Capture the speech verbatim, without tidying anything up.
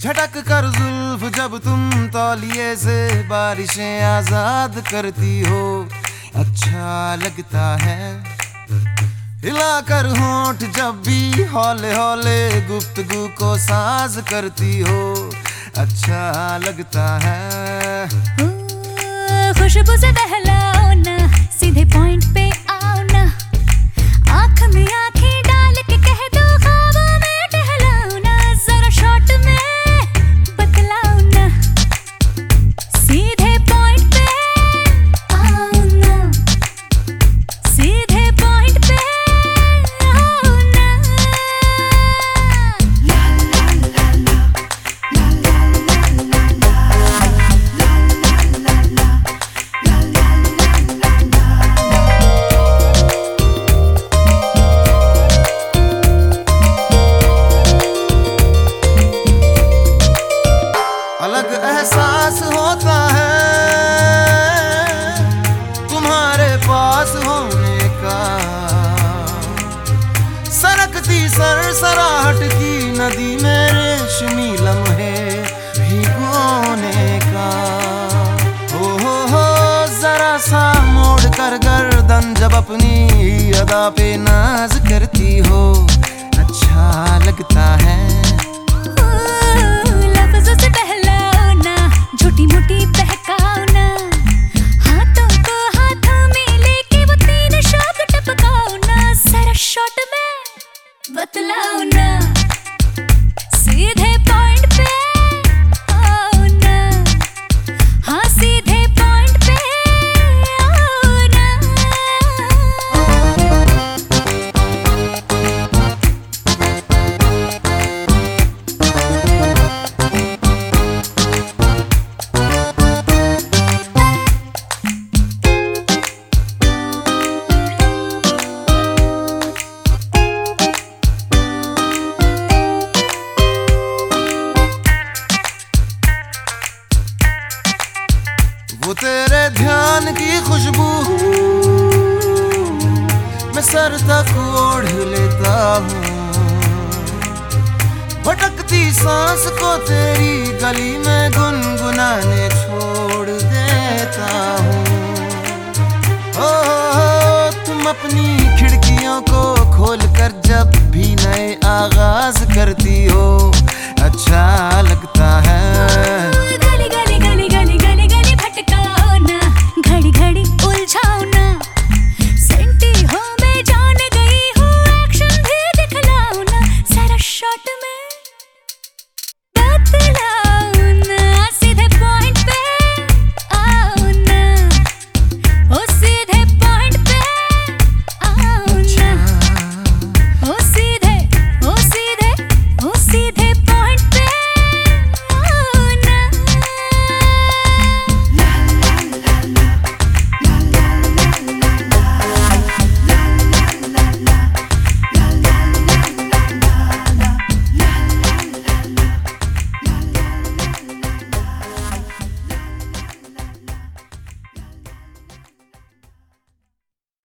झटक कर जुल्फ जब तुम तौलिए से बारिशें आजाद करती हो, अच्छा लगता है। हिलाकर होंठ जब भी हौले हौले गुफ्तगू को साज करती हो, अच्छा लगता है। खुशबू से बहलाओ ना, सीधे पॉइंट पे आओ ना, आँख में आँखें डाल के कह दो ख्वाबों में टहलाओ ना, जरा शॉर्ट में बतलाओ ना, सीधे पॉइंट पे आओ ना, सीधे पॉइंट पे आओ ना। ला ला ला ला ला ला ला ला अलग एहसास होता है तुम्हारे पास होने का, सरकती सरसराहट की नदी में रेशमी लम्हे भिगोने का। हो हो हो जरा सा मोड़ कर गर्दन जब अपनी अदा पे नाज करती हो, अच्छा लगता है। लफ्ज़ों से बहलाओ ना, छोटी मोटी बहकाओ ना, हाथों को हाथों में लेके वो तीन शब्द टपकाओ ना, जरा शॉर्ट में बतलाओ ना, सीधे पॉइंट पे आओ ना, हाँ सीधे पॉइंट पे आओ ना। वो तेरे ध्यान की खुशबू मैं सर तक ओढ़ लेता हूँ, भटकती सांस को तेरी गली में गुनगुनाने छोड़ देता हूँ। ओ तुम अपनी खिड़कियों को खोल कर जब भी नए आगाज करती